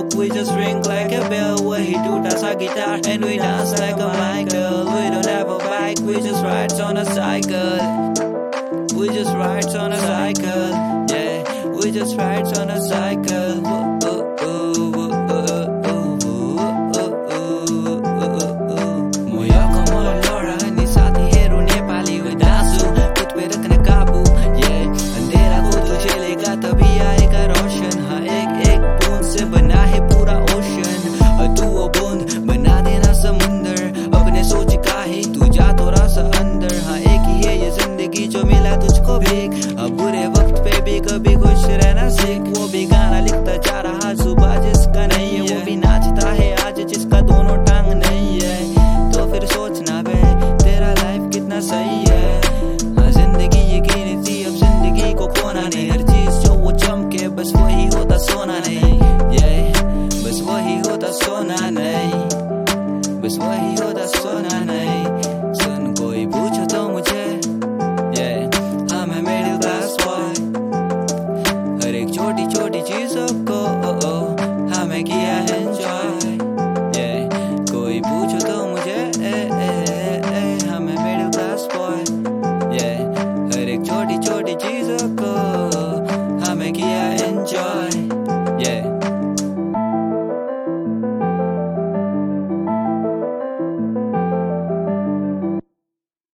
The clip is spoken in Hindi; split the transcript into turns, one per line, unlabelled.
smoke, we just ring like a bell. वही टूटा सा guitar and we dance like a Michael. We don't have a bike, we just ride on a cycle. We just ride on a cycle, yeah. We just ride on a cycle. जो मिला तुझको भीख, अब बुरे वक्त पे भी कभी खुश रहना सीख। वो भी गाना लिखता जा रहा सुबह जिसका नहीं है, वो भी नाचता है आज जिसका दोनों टांग नहीं है। तो फिर सोचना बे तेरा लाइफ कितना सही है। हाँ, जिंदगी ये कीमती, अब जिंदगी को खोना नहीं। हर चीज जो वो चमके बस वही होता सोना नहीं।